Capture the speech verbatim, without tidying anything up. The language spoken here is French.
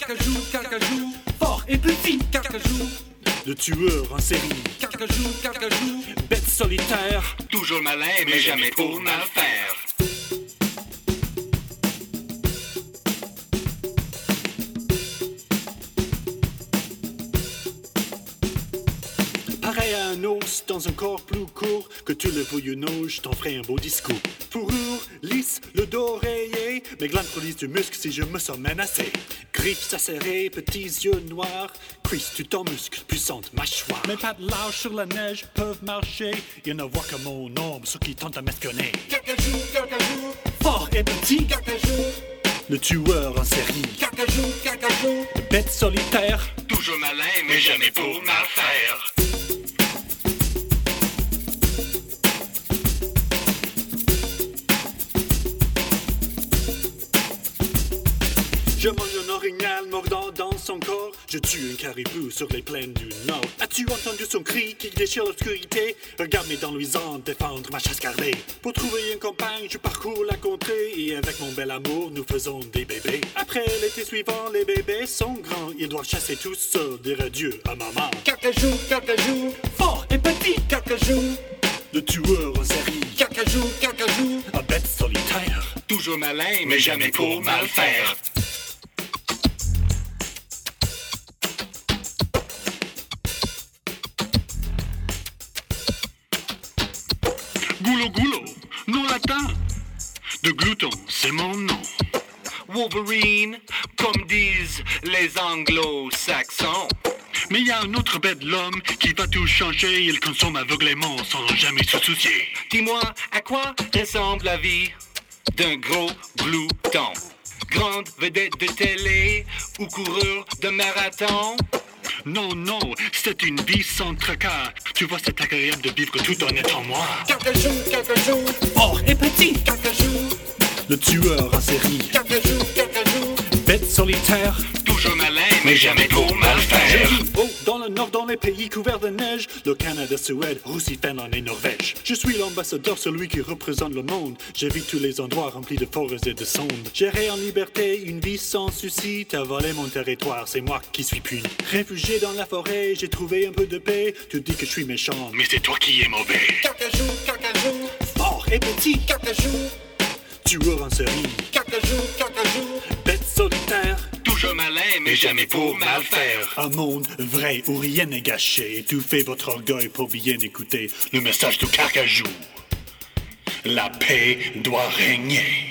Carcajou, Carcajou, fort et petit, Carcajou. Le tueur en série, Carcajou, Carcajou, bête solitaire, toujours malin mais jamais pour mal faire. pareil à un os dans un corps plus court, que tu le veuilles ou non, je t'en ferai un beau discours. Fourrure, lisse, le dos rayé, mes glandes produisent du muscle si je me sens menacé. Griffes acérées, petits yeux noirs, cuisses tu ton muscle, puissante mâchoire. Mes pattes larges sur la neige peuvent marcher, il ne voit que mon ombre, ceux qui tentent à m'espionner. Carcajou, Carcajou, Fort et petit, Carcajou, le tueur en série, Carcajou, Carcajou, bête solitaire, Toujours malin mais jamais pour mal faire. je mange un orignal mordant dans son corps. Je tue un caribou sur les plaines du Nord. As-tu entendu son cri qui déchire l'obscurité? Regarde mes dents luisantes défendre ma chasse gardée. Pour trouver une compagne, je parcours la contrée. Et avec mon bel amour, nous faisons des bébés. Après l'été suivant, les bébés sont grands. Ils doivent chasser tout seuls, dire adieu à maman. Carcajou, Carcajou, Fort et petit, Carcajou, le tueur en série, Carcajou, Carcajou, un bête solitaire. Toujours malin mais jamais pour mal faire. Goulot goulot, nom latin. De glouton, c'est mon nom. Wolverine, comme disent les anglo-saxons. Mais il y a un autre bête de l'homme qui va tout changer. Il consomme aveuglément sans jamais se soucier. Dis-moi, à quoi ressemble la vie d'un gros glouton? Grande vedette de télé ou coureur de marathon? Non, non, c'est une vie sans tracas. Tu vois, c'est agréable de vivre tout en étant moi. Carcajou, Carcajou, Fort et petit, Carcajou, le tueur en série, Carcajou, Carcajou, bête solitaire. Toujours malin, mais jamais pour mal faire. Je vis haut dans le nord, dans les pays couverts de neige. Le Canada, Suède, Russie, Finlande et Norvège. Je suis l'ambassadeur, celui qui représente le monde. J'ai vu tous les endroits remplis de forêts et de sondes. Gérer en liberté une vie sans souci. T'as volé mon territoire, c'est moi qui suis puni. Réfugié dans la forêt, j'ai trouvé un peu de paix. Tu dis que je suis méchant, Mais c'est toi qui es mauvais. Carcajou, Carcajou, fort et petit, Carcajou, tueur en série, Carcajou, Carcajou, bête solitaire. Toujours malin, mais jamais pour mal faire. Un monde vrai où rien n'est gâché. Étouffez votre orgueil pour bien écouter le message de Carcajou. La paix doit régner.